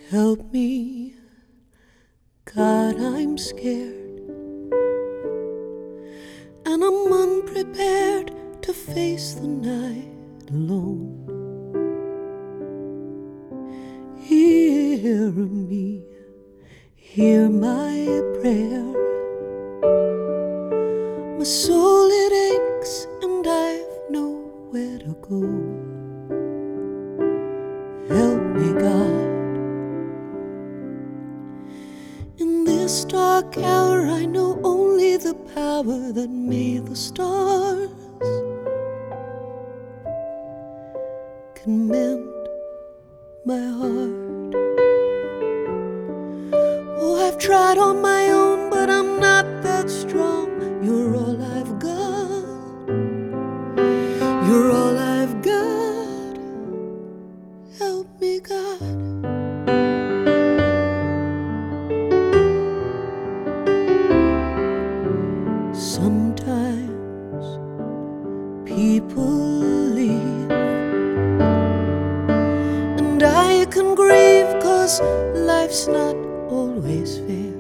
Help me, God, I'm scared, and I'm unprepared to face the night alone. Hear me, hear my prayer. My soul, it aches, and I've nowhere to go. Help me, God. In this dark hour, I know only the power that made the stars can mend my heart. Oh, I've tried on my own, but I'm not that strong. You're all I've got. You're all I've got. Help me, God. Sometimes people leave, and I can grieve, 'cause life's not always fair.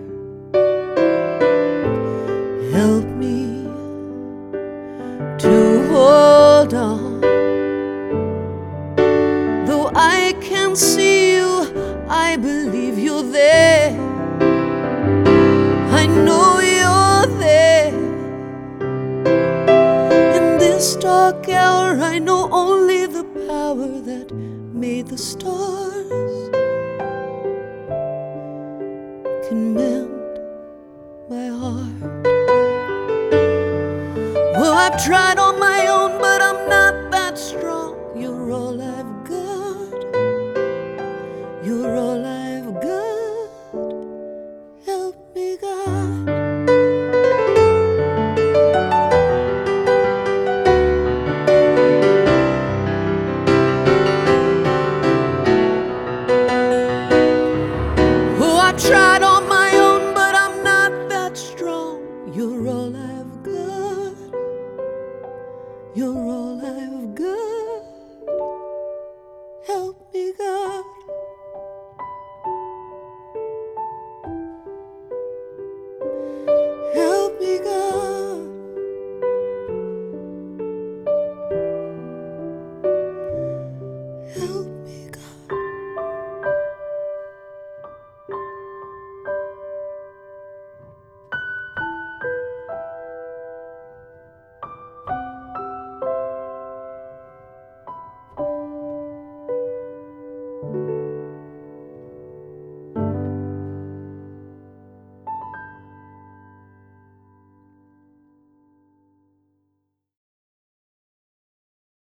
Help me to hold on. Though I can't see you, I believe you're there. I know you're there. In this dark hour, I know only the power that made the stars can mend my heart. Well, I've tried on my own, but I'm not that strong. You're all I've got. You're all I've got. Help me, God. Oh, I tried on my own, but I'm not that strong. You're all I've got. You're all I've got. Help me, God. Help me, God. Help me, God.